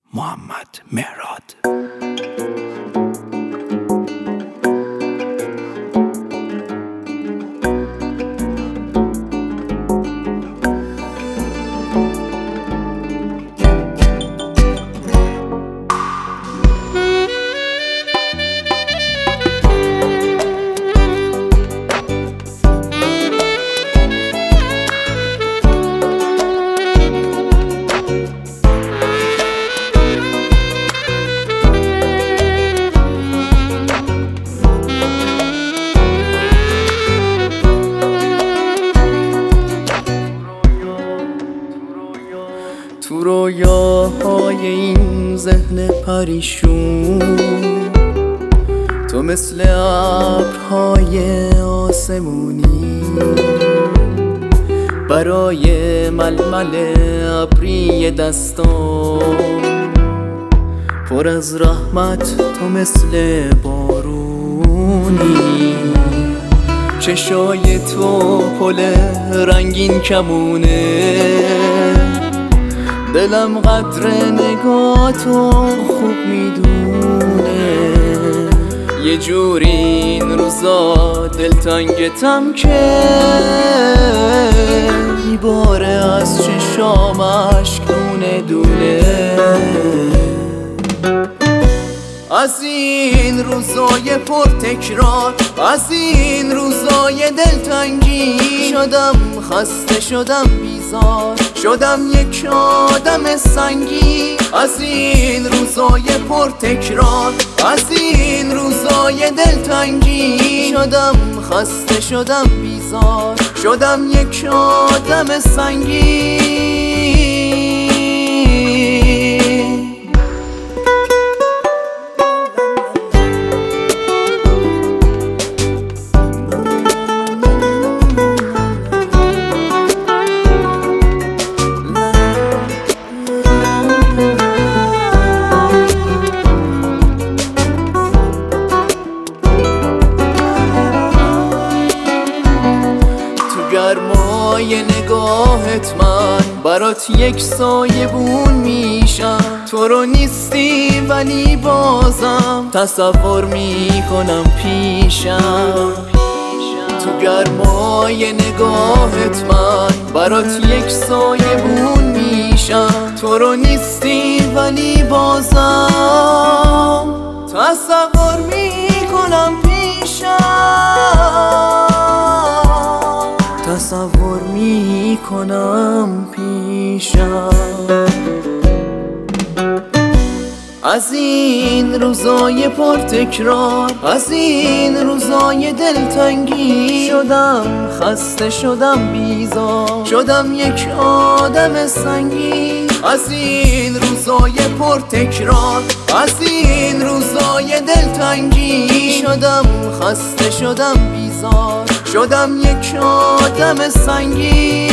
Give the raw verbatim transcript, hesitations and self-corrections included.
محمد مهراد. تو رویاهای این ذهن پریشون تو مثل ابرهای آسمونی برای ململ ابری دستان پر از رحمت تو مثل بارونی چشای تو پل رنگین کمونه دلم قدر نگاتو خوب میدونه یه جوری این روزا دلتنگتم که میباره از چشام اشک دونه دونه از این روزای پر تکرار از این روزای دلتنگی شدم خسته شدم بیزار شدم یک آدم سنگی از این روزای پر تکرار از این روزای دلتنگی شدم خسته شدم بیزار شدم یک آدم سنگی گرمای نگاهت من برات یک سایه بون میشم تو رو نیستی ولی بازم تصور میکنم پیشم تو گرمای نگاهت من برات یک سایه بون میشم تو رو نیستی ولی بازم تصور میکنم پیشم تصور می کنم پیشم از این روزای پر تکرار از این روزای دلتنگی شدم خسته شدم بیزار شدم یک آدم سنگی از این روزای پر تکرار از این روزای دلتنگی شدم خسته شدم بیزار شدم یک آدم سنگی